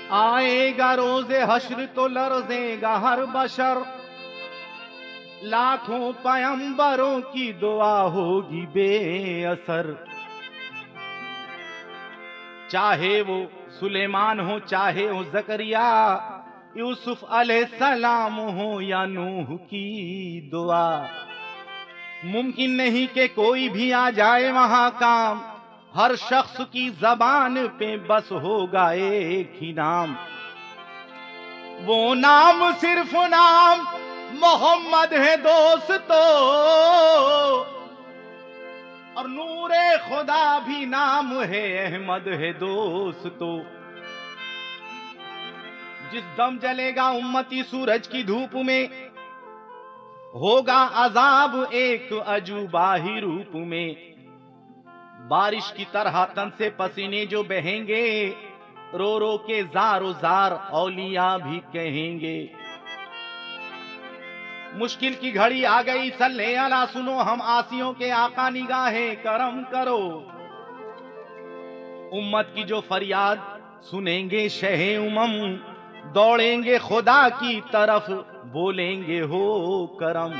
आएगा रोज़े हश्र तो लर्ज़ेगा हर बशर, लाखों पैगंबरों की दुआ होगी बेअसर। चाहे वो सुलेमान हो, चाहे हो ज़करिया, यूसुफ अलैहिस्सलाम हो या नूह की दुआ। मुमकिन नहीं कि कोई भी आ जाए वहां काम, हर शख्स की जबान पे बस होगा एक ही नाम। वो नाम सिर्फ नाम मोहम्मद है दोस्तों, और नूरे खुदा भी नाम है अहमद है दोस्तों। जिस दम जलेगा उम्मती सूरज की धूप में, होगा अजाब एक अजूबा ही रूप में। बारिश की तरह तन से पसीने जो बहेंगे, रो रो के ज़ारो ज़ार औलिया भी कहेंगे। मुश्किल की घड़ी आ गई, सल्ले अला सुनो हम आसियों के आका, निगाहे करम करो। उम्मत की जो फरियाद सुनेंगे शहे उमम, दौड़ेंगे खुदा की तरफ बोलेंगे हो करम।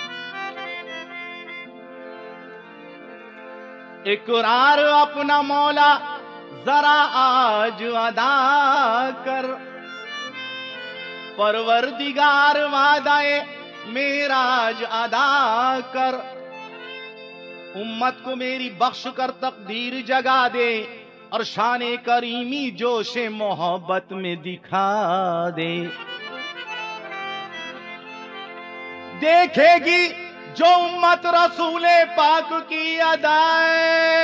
इकरार अपना मौला जरा आज अदा कर, परवरदिगार वादाए मेराज अदा कर। उम्मत को मेरी बख्श कर तकदीर जगा दे, और शाने करीमी जोशे मोहब्बत में दिखा दे। देखेगी जो उम्मत रसूले पाक की अदाए,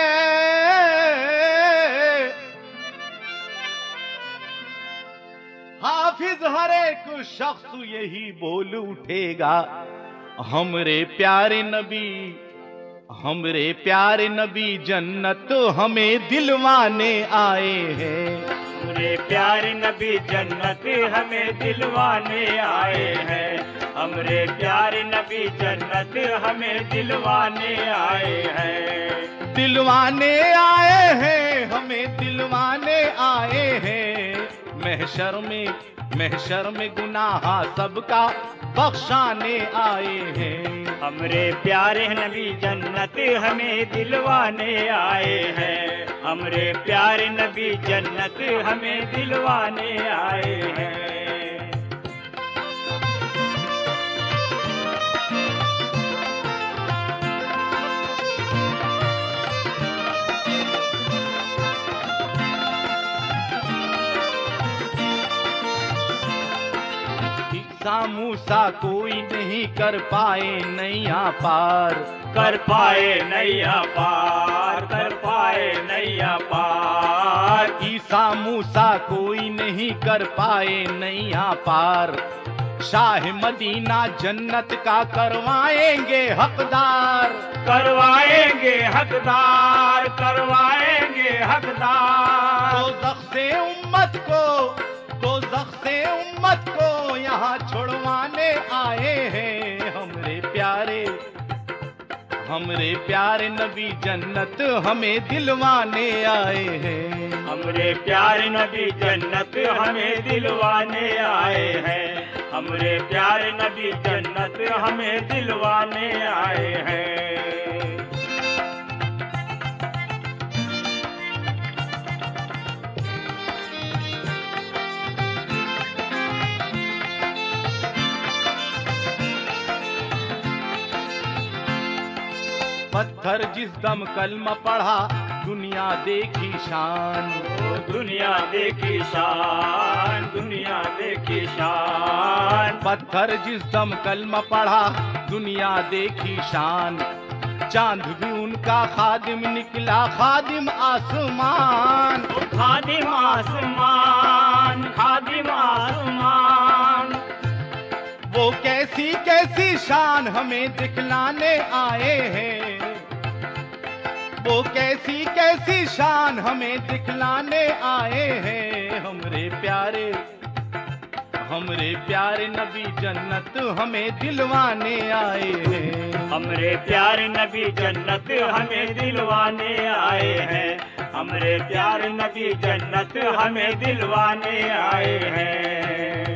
हाफिज हर एक शख्स यही बोल उठेगा, हमरे प्यारे नबी, हमरे प्यारे नबी जन्नत हमें दिलवाने आए हैं। हमरे प्यारे नबी जन्नत हमें दिलवाने आए हैं। हमरे प्यारे नबी जन्नत हमें दिलवाने आए हैं। दिलवाने आए हैं, हमें दिलवाने आए हैं। महशर में गुनाह सबका बख्शाने आए हैं। हमरे प्यारे नबी जन्नत हमें दिलवाने आए हैं। हमरे प्यारे नबी जन्नत हमें दिलवाने आए हैं। मूसा कोई नहीं कर पाए नैया पार, कर पाए नैया पार, कर पाए नैया पार। ईसा मूसा कोई नहीं कर पाए नैया पार। शाह मदीना जन्नत का करवाएंगे हकदार, करवाएंगे हकदार, करवाएंगे हकदार। दोज़ख से उम्मत को, दोज़ख से उम्मत को यहाँ छुड़वाने आए हैं। हमरे प्यारे नबी जन्नत हमें दिलवाने आए हैं। हमरे प्यारे नबी जन्नत हमें दिलवाने आए हैं। हमरे प्यारे नबी जन्नत हमें दिलवाने आए हैं। पत्थर जिस दम कलमा पढ़ा, दुनिया देखी शान, दुनिया देखी शान, दुनिया देखी शान। पत्थर जिस दम कलमा पढ़ा, दुनिया देखी शान। चांद भी उनका खादिम निकला, खादिम आसमान, खादिम आसमान, खादिम आसमान। वो कैसी कैसी शान हमें दिखलाने आए हैं। वो कैसी कैसी शान हमें दिखलाने आए हैं। हमरे प्यारे नबी जन्नत हमें दिलवाने आए हैं। हमरे प्यारे नबी जन्नत हमें दिलवाने आए हैं। हमरे प्यारे नबी जन्नत हमें दिलवाने आए हैं।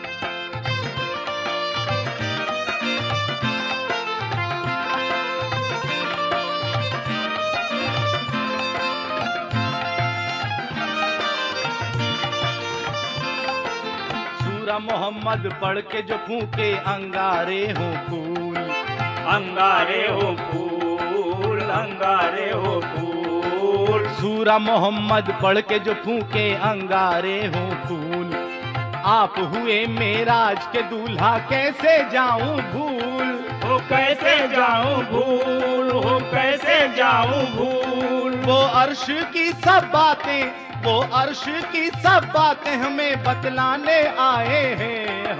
सूरा मोहम्मद पढ़ के जो फूके अंगारे हो फूल, अंगारे हो फूल, अंगारे हो फूल। सूरा मोहम्मद पढ़ के जो फूके अंगारे हो फूल, आप हुए मेराज के दूल्हा कैसे जाऊं भूल, हो कैसे जाऊं भूल, हो कैसे जाऊं भूल। वो अर्श की सब बातें, वो अर्श की सब बातें हमें बतलाने आए हैं।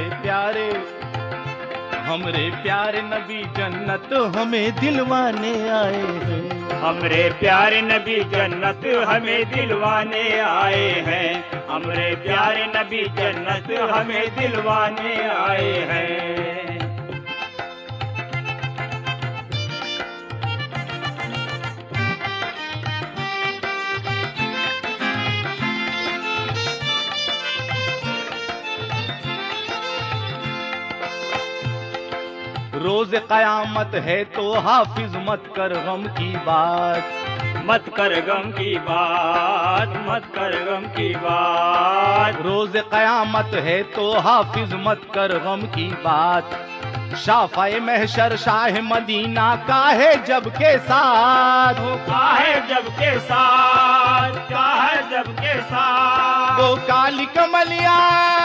हमरे प्यारे नबी जन्नत हमें दिलवाने आए हैं। हमरे प्यारे नबी जन्नत हमें दिलवाने आए हैं। हमरे प्यारे नबी जन्नत हमें दिलवाने आए हैं। रोज कयामत है तो हाफिज मत कर गम की बात, मत कर गम की बात, मत कर गम की बात। रोज कयामत है तो हाफिज मत कर गम की बात। शाफ़ाए महशर शाह मदीना का है जब के साथ, वो का है जब के साथ, का है जब के साथ। वो काली कमलिया,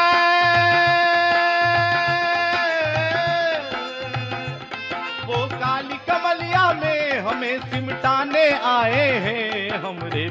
वो काली कमलिया में हमें सिमटाने आए हैं। हमरे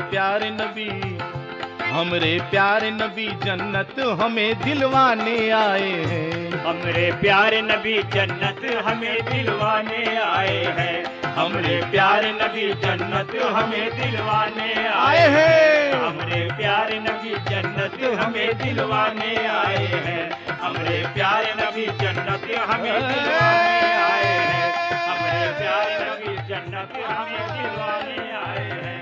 प्यारे नबी जन्नत हमें दिलवाने आए हैं। हमरे प्यारे नबी जन्नत हमें दिलवाने आए हैं। हमरे प्यारे नबी जन्नत हमें दिलवाने आए हैं। हमरे प्यारे नबी जन्नत हमें दिलवाने आए हैं। हमरे प्यारे नबी जन्नत हमें दिलवाने आए हैं। हमरे प्यारे नबी जन्नत हमें दिलवाने आए हैं।